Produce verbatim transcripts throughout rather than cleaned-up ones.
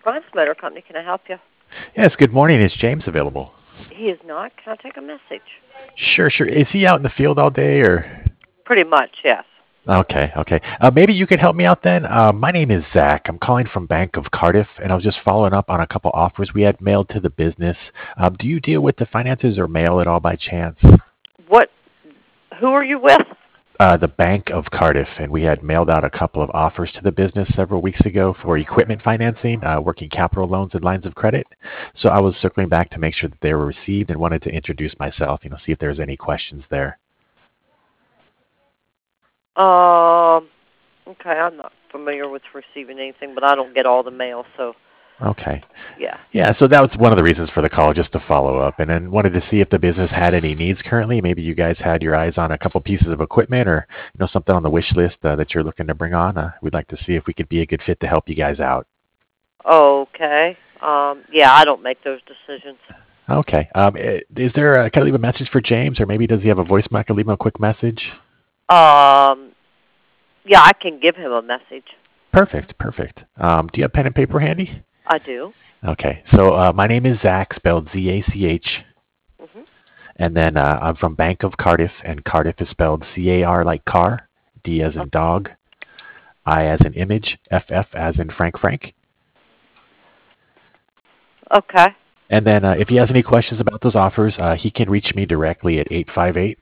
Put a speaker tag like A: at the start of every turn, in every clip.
A: Grimes Motor Company, can I help you?
B: Yes, good morning. Is James available?
A: He is not. Can I take a message?
B: Sure, sure. Is he out in the field all day or?
A: Pretty much, yes.
B: Okay, okay. Uh, maybe you could help me out then. Uh, my name is Zach. I'm calling from Bank of Cardiff, and I was just following up on a couple offers we had mailed to the business. Um, do you deal with the finances or mail at all by chance?
A: What? Who are you with?
B: Uh, the Bank of Cardiff, and we had mailed out a couple of offers to the business several weeks ago for equipment financing, uh, working capital loans, and lines of credit. So I was circling back to make sure that they were received and wanted to introduce myself, you know, see if there's any questions there.
A: Um. Okay, I'm not familiar with receiving anything, but I don't get all the mail, so
B: Okay.
A: yeah.
B: Yeah, so that was one of the reasons for the call, just to follow up, and then wanted to see if the business had any needs currently. Maybe you guys had your eyes on a couple pieces of equipment, or you know something on the wish list uh, that you're looking to bring on. Uh, we'd like to see if we could be a good fit to help you guys out.
A: Okay. Um. Yeah, I don't make those decisions.
B: Okay. Um, i- is there? A, can I leave a message for James, or maybe does he have a voicemail? I can leave him a quick message.
A: Um. Yeah, I can give him a message.
B: Perfect. Perfect. Um, do you have pen and paper handy?
A: I do.
B: Okay. So uh, my name is Zach, spelled Z A C H,
A: Mhm.
B: and then uh, I'm from Bank of Cardiff, and Cardiff is spelled C A R like car, D as in dog, I as in image, F F as in Frank Frank.
A: Okay.
B: And then uh, if he has any questions about those offers, uh, he can reach me directly at eight five eight,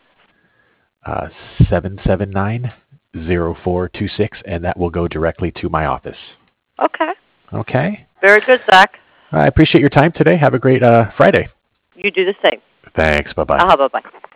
B: seven seven nine, zero four two six, and that will go directly to my office.
A: Okay.
B: Okay?
A: Very good, Zach.
B: I appreciate your time today. Have a great uh, Friday.
A: You do the same.
B: Thanks. Bye bye.
A: Uh-huh, bye-bye.